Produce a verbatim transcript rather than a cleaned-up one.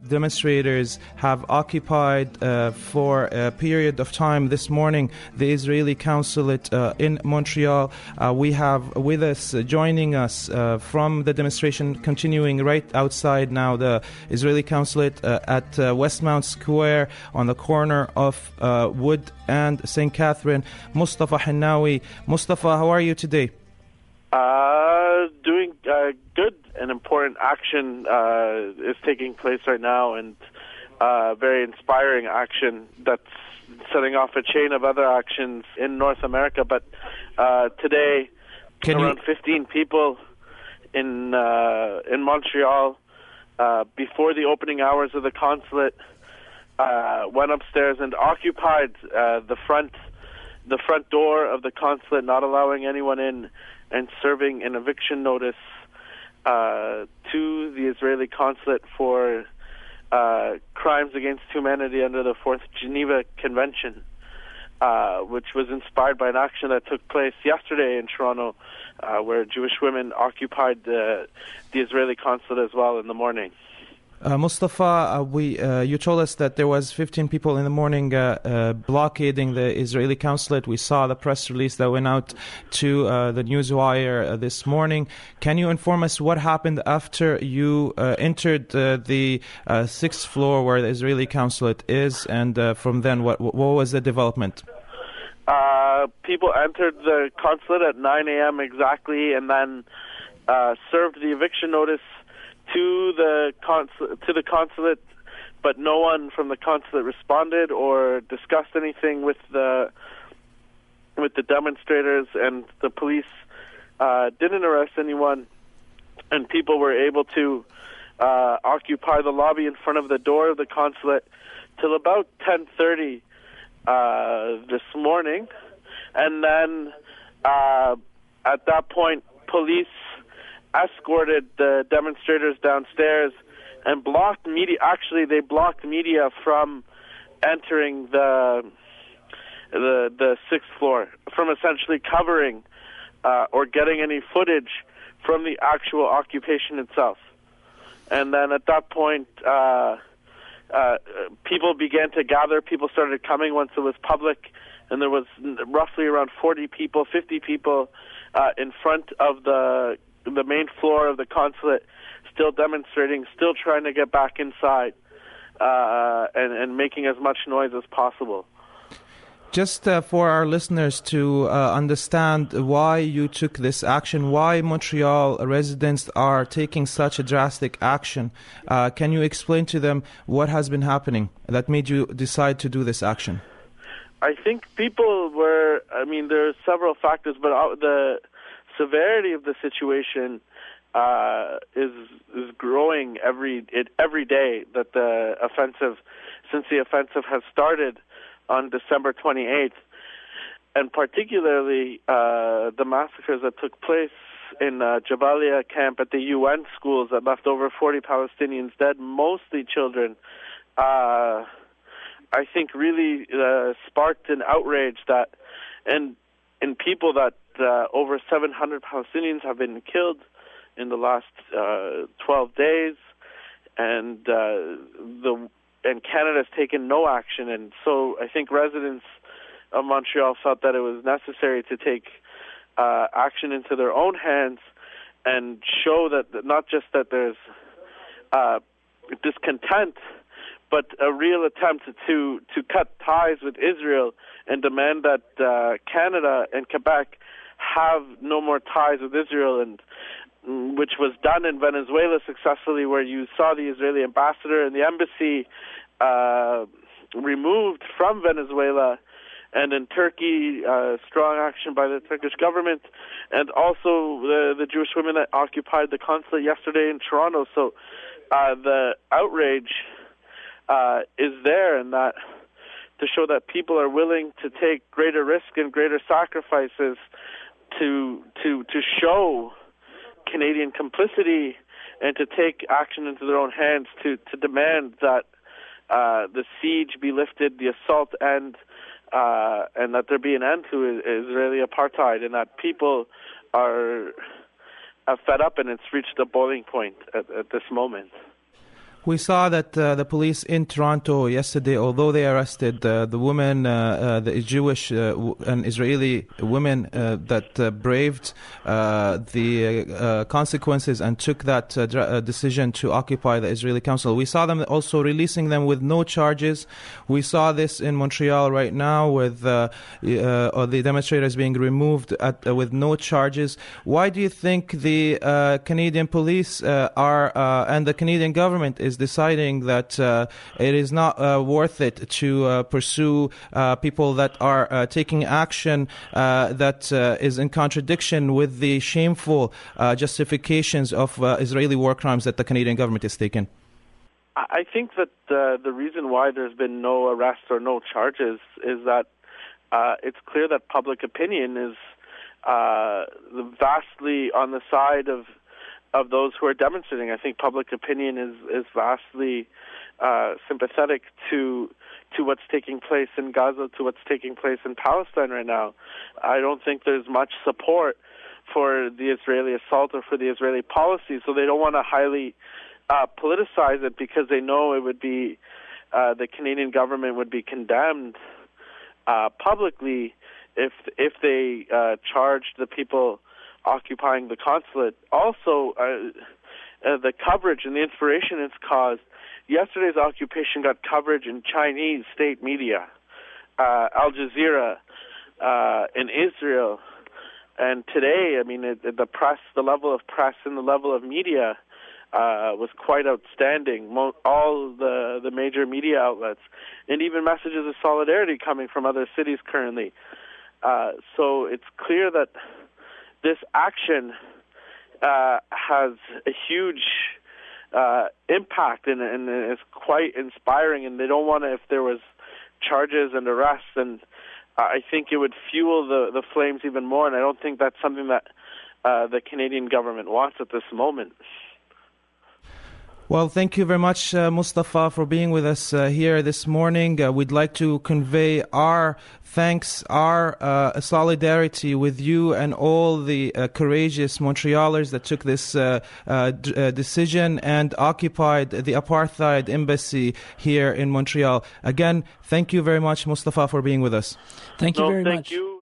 demonstrators have occupied uh, for a period of time this morning the Israeli consulate uh, in Montreal. Uh, we have with us, uh, joining us uh, from the demonstration continuing right outside now the Israeli consulate uh, at uh, Westmount Square on the corner of uh, Wood and Saint Catherine, Mustafa Hennawi. Mustafa, how are you today? Uh, doing uh, good. An important action uh, is taking place right now, and uh, very inspiring action that's setting off a chain of other actions in North America. But uh, today, Can around you... fifteen people in uh, in Montreal, uh, before the opening hours of the consulate, uh, went upstairs and occupied uh, the front the front door of the consulate, not allowing anyone in, and serving an eviction notice uh, to the Israeli consulate for uh, crimes against humanity under the Fourth Geneva Convention, uh, which was inspired by an action that took place yesterday in Toronto, uh, where Jewish women occupied the, the Israeli consulate as well in the morning. Uh, Mustafa, uh, we uh, you told us that there was fifteen people in the morning uh, uh, blockading the Israeli consulate. We saw the press release that went out to uh, the Newswire uh, this morning. Can you inform us what happened after you uh, entered uh, the uh, sixth floor where the Israeli consulate is, and uh, from then, what what was the development? Uh, people entered the consulate at nine a.m. exactly, and then uh, served the eviction notice to the consul- to the consulate, but no one from the consulate responded or discussed anything with the with the demonstrators, and the police uh, didn't arrest anyone, and people were able to uh, occupy the lobby in front of the door of the consulate till about ten thirty uh, this morning, and then uh, at that point, police escorted the demonstrators downstairs and blocked media. Actually, they blocked media from entering the the the sixth floor, from essentially covering uh, or getting any footage from the actual occupation itself. And then at that point, uh, uh, people began to gather. People started coming once it was public, and there was roughly around forty people, fifty people uh, in front of the the main floor of the consulate, still demonstrating, still trying to get back inside, uh, and, and making as much noise as possible. Just uh, for our listeners to uh, understand why you took this action, why Montreal residents are taking such a drastic action, uh, can you explain to them what has been happening that made you decide to do this action? I think people were, I mean, there are several factors, but the severity of the situation uh, is is growing every it, every day that the offensive, since the offensive has started on December twenty-eighth, and particularly uh, the massacres that took place in uh, Jabalia camp at the U N schools that left over forty Palestinians dead, mostly children. Uh, I think really uh, sparked an outrage that, and in people that uh, over seven hundred Palestinians have been killed in the last uh, twelve days, and uh, the and Canada's taken no action. And so I think residents of Montreal felt that it was necessary to take uh, action into their own hands and show that not just that there's uh, discontent, but a real attempt to, to cut ties with Israel and demand that uh, Canada and Quebec have no more ties with Israel, and which was done in Venezuela successfully, where you saw the Israeli ambassador and the embassy uh, removed from Venezuela, and in Turkey, uh, strong action by the Turkish government, and also the, the Jewish women that occupied the consulate yesterday in Toronto. So uh, the outrage uh, is there, and that to show that people are willing to take greater risk and greater sacrifices to to to show Canadian complicity and to take action into their own hands to, to demand that uh, the siege be lifted, the assault end, uh, and that there be an end to Israeli apartheid, and that people are, are fed up, and it's reached a boiling point at, at this moment. We saw that uh, the police in Toronto yesterday, although they arrested uh, the woman, uh, uh, the Jewish uh, w- and Israeli women uh, that uh, braved uh, the uh, consequences and took that uh, dr- uh, decision to occupy the Israeli council. We saw them also releasing them with no charges. We saw this in Montreal right now with uh, uh, the demonstrators being removed at, uh, with no charges. Why do you think the uh, Canadian police uh, are uh, and the Canadian government is deciding that uh, it is not uh, worth it to uh, pursue uh, people that are uh, taking action uh, that uh, is in contradiction with the shameful uh, justifications of uh, Israeli war crimes that the Canadian government is taking? I think that uh, the reason why there's been no arrests or no charges is that uh, it's clear that public opinion is uh, vastly on the side of of those who are demonstrating. I think public opinion is, is vastly uh, sympathetic to to what's taking place in Gaza, to what's taking place in Palestine right now. I don't think there's much support for the Israeli assault or for the Israeli policy, so they don't want to highly uh, politicize it because they know it would be, uh, the Canadian government would be condemned uh, publicly if if they uh, charged the people occupying the consulate. Also, uh, uh, the coverage and the inspiration it's caused. Yesterday's occupation got coverage in Chinese state media, uh, Al Jazeera, uh, in Israel, and today, I mean, it, it, the press, the level of press and the level of media uh, was quite outstanding. Mo- all the the major media outlets, and even messages of solidarity coming from other cities currently. Uh, so it's clear that this action uh, has a huge uh, impact and, and is quite inspiring, and they don't want to, if there was charges and arrests, and uh, I think it would fuel the, the flames even more, and I don't think that's something that uh, the Canadian government wants at this moment. Well, thank you very much, uh, Mustafa, for being with us uh, here this morning. Uh, we'd like to convey our thanks, our uh, solidarity with you and all the uh, courageous Montrealers that took this uh, uh, d- uh, decision and occupied the apartheid embassy here in Montreal. Again, thank you very much, Mustafa, for being with us. Thank you no, very thank much. You.